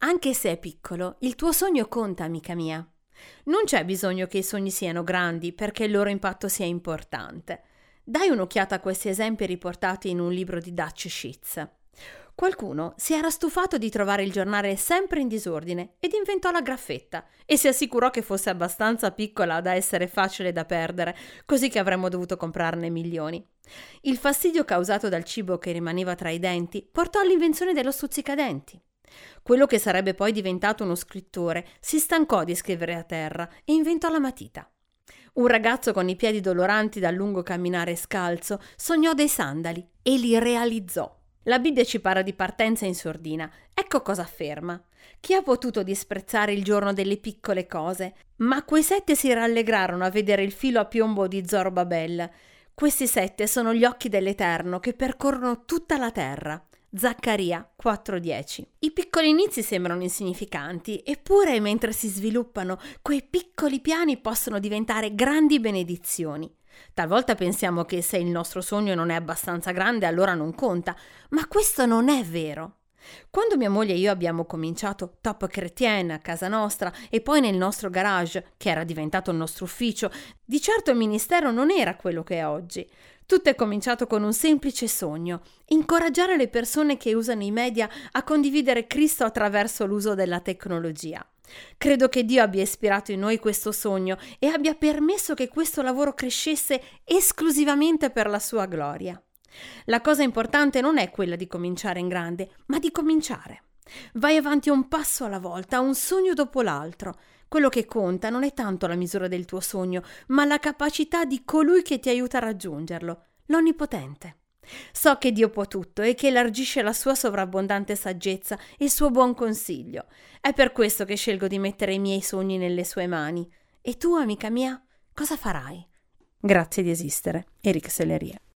Anche se è piccolo, il tuo sogno conta, amica mia. Non c'è bisogno che i sogni siano grandi perché il loro impatto sia importante. Dai un'occhiata a questi esempi riportati in un libro di Dutch Sheets. Qualcuno si era stufato di trovare il giornale sempre in disordine ed inventò la graffetta e si assicurò che fosse abbastanza piccola da essere facile da perdere, così che avremmo dovuto comprarne milioni. Il fastidio causato dal cibo che rimaneva tra i denti portò all'invenzione dello stuzzicadenti. Quello che sarebbe poi diventato uno scrittore si stancò di scrivere a terra e inventò la matita. Un ragazzo con i piedi doloranti dal lungo camminare scalzo sognò dei sandali e li realizzò. La Bibbia ci parla di partenza in sordina. Ecco cosa afferma. Chi ha potuto disprezzare il giorno delle piccole cose? Ma quei 7 si rallegrarono a vedere il filo a piombo di Zorobabel. Questi 7 sono gli occhi dell'Eterno che percorrono tutta la terra. Zaccaria 4:10. I piccoli inizi sembrano insignificanti, eppure mentre si sviluppano, quei piccoli piani possono diventare grandi benedizioni. Talvolta pensiamo che se il nostro sogno non è abbastanza grande, allora non conta, ma questo non è vero. Quando mia moglie e io abbiamo cominciato Top Chrétien a casa nostra e poi nel nostro garage, che era diventato il nostro ufficio, di certo il ministero non era quello che è oggi. Tutto è cominciato con un semplice sogno: incoraggiare le persone che usano i media a condividere Cristo attraverso l'uso della tecnologia. Credo che Dio abbia ispirato in noi questo sogno e abbia permesso che questo lavoro crescesse esclusivamente per la sua gloria. La cosa importante non è quella di cominciare in grande, ma di cominciare. Vai avanti un passo alla volta, un sogno dopo l'altro. Quello che conta non è tanto la misura del tuo sogno, ma la capacità di colui che ti aiuta a raggiungerlo, l'Onnipotente. So che Dio può tutto e che elargisce la sua sovrabbondante saggezza e il suo buon consiglio. È per questo che scelgo di mettere i miei sogni nelle sue mani. E tu, amica mia, cosa farai? Grazie di esistere. Eric Sellerie.